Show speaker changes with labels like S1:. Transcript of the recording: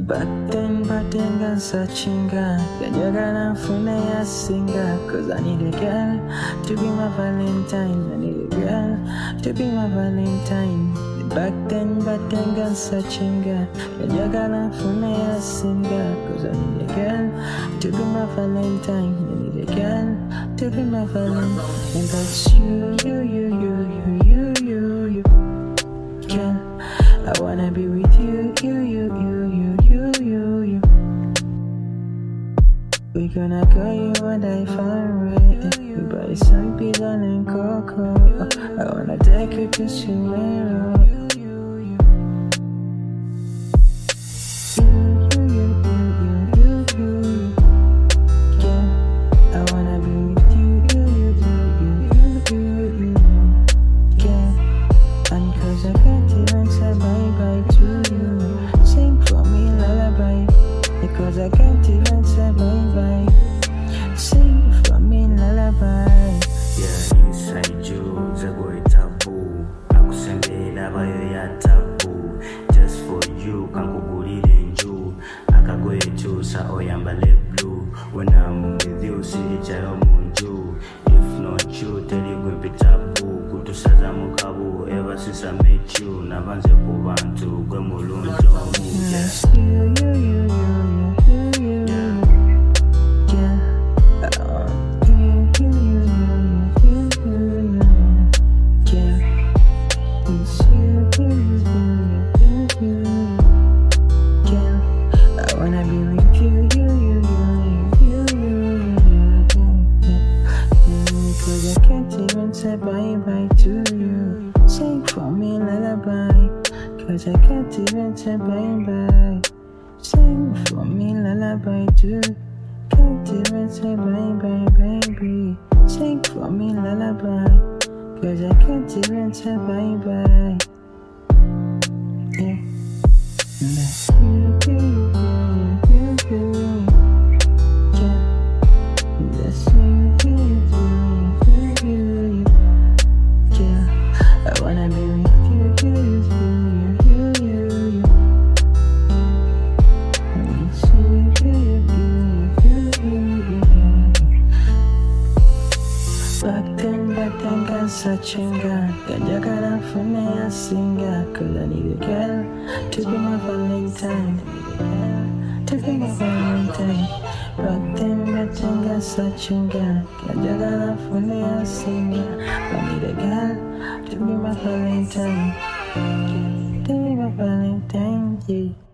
S1: Back then, gun searching gun. You're gonna phone a singer. Cause I need a girl to be my Valentine. I need a girl to be my Valentine. Back then, gun searching gun. You're gonna phone a singer. Cause I need a girl to be my Valentine. I need a girl to be my Valentine. And that's you. Girl, I wanna be with you. We gonna call you and I far away. We buy some pizza and cocoa. I wanna take you to Sumero. Yeah, I wanna be with you. Yeah, and cause I can't even say bye-bye to you. Sing for me lullaby. Because I can't even say bye-bye. Sing for me lullaby.
S2: Yeah, inside you, Zago tabu. Akusembela bayo ya tabu. Just for you, kankugulire nju. Akagoye chusa oyambale blue. When I'm with you, sijayo munju. If not you, teligwe tabu. Kutusaza mukabu, ever since I met you. Nabanze kubantu, gwe mulunjo mu.
S1: Say bye-bye to you. Sing for me lullaby. Cause I can't even say bye-bye. Sing for me lullaby too. Can't even say bye-bye, baby. Sing for me lullaby. Cause I can't even say bye-bye. Yeah. That's you. Yeah. That's you. I wanna be with Back then, gun searching gun. You're gonna phone a singer. Cause I need a girl to be my Valentine. To be my Valentine. Back then, gun searching gun. You're gonna phone a singer. I need a girl to be my Valentine. To be my Valentine, yeah.